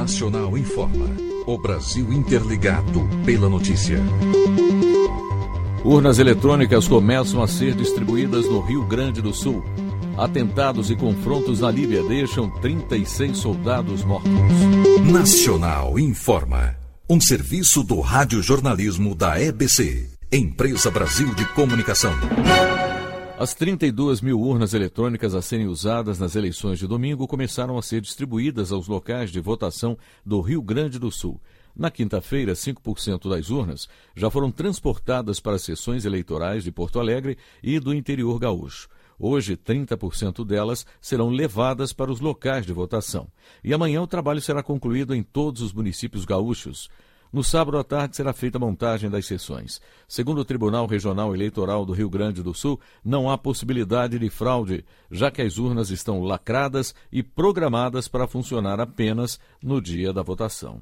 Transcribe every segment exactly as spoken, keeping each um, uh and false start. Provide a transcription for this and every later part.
Nacional informa. O Brasil interligado pela notícia. Urnas eletrônicas começam a ser distribuídas no Rio Grande do Sul. Atentados e confrontos na Líbia deixam trinta e seis soldados mortos. Nacional informa. Um serviço do radiojornalismo da E B C, Empresa Brasil de Comunicação. As trinta e duas mil urnas eletrônicas a serem usadas nas eleições de domingo começaram a ser distribuídas aos locais de votação do Rio Grande do Sul. Na quinta-feira, cinco por cento das urnas já foram transportadas para as sessões eleitorais de Porto Alegre e do interior gaúcho. Hoje, trinta por cento delas serão levadas para os locais de votação. E amanhã o trabalho será concluído em todos os municípios gaúchos. No sábado à tarde será feita a montagem das sessões. Segundo o Tribunal Regional Eleitoral do Rio Grande do Sul, não há possibilidade de fraude, já que as urnas estão lacradas e programadas para funcionar apenas no dia da votação.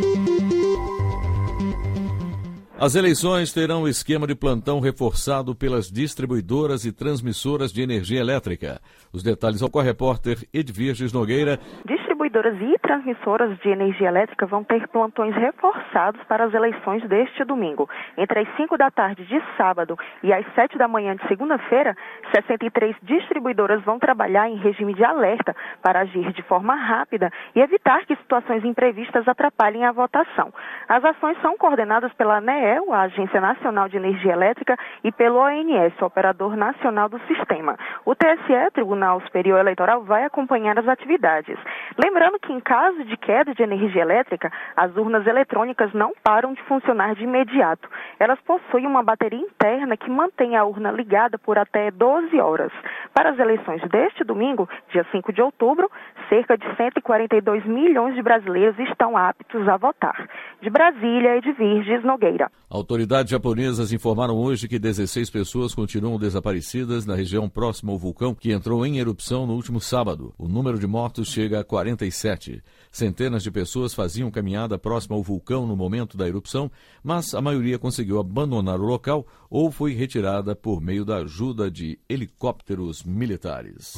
As eleições terão o esquema de plantão reforçado pelas distribuidoras e transmissoras de energia elétrica. Os detalhes ao repórter Edvirges Nogueira. Distribuidoras e transmissoras de energia elétrica vão ter plantões reforçados para as eleições deste domingo. Entre as cinco da tarde de sábado e as sete da manhã de segunda-feira, sessenta e três distribuidoras vão trabalhar em regime de alerta para agir de forma rápida e evitar que situações imprevistas atrapalhem a votação. As ações são coordenadas pela ANEEL, a Agência Nacional de Energia Elétrica, e pelo O N S, o Operador Nacional do Sistema. O T S E, Tribunal Superior Eleitoral, vai acompanhar as atividades. Lembrando que, em caso de queda de energia elétrica, as urnas eletrônicas não param de funcionar de imediato. Elas possuem uma bateria interna que mantém a urna ligada por até doze horas. Para as eleições deste domingo, dia cinco de outubro, cerca de cento e quarenta e dois milhões de brasileiros estão aptos a votar. De Brasília, Edvirges Nogueira. Autoridades japonesas informaram hoje que dezesseis pessoas continuam desaparecidas na região próxima ao vulcão que entrou em erupção no último sábado. O número de mortos chega a quarenta e sete. Centenas de pessoas faziam caminhada próxima ao vulcão no momento da erupção, mas a maioria conseguiu abandonar o local ou foi retirada por meio da ajuda de helicópteros militares.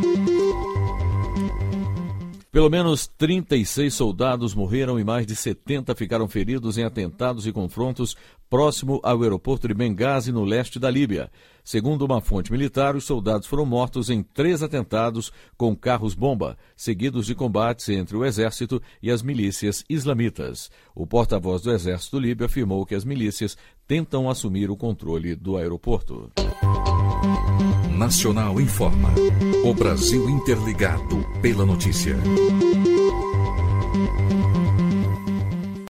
Pelo menos trinta e seis soldados morreram e mais de setenta ficaram feridos em atentados e confrontos próximo ao aeroporto de Benghazi, no leste da Líbia. Segundo uma fonte militar, os soldados foram mortos em três atentados com carros-bomba, seguidos de combates entre o exército e as milícias islamitas. O porta-voz do exército líbio afirmou que as milícias tentam assumir o controle do aeroporto. Nacional informa. O Brasil interligado pela notícia.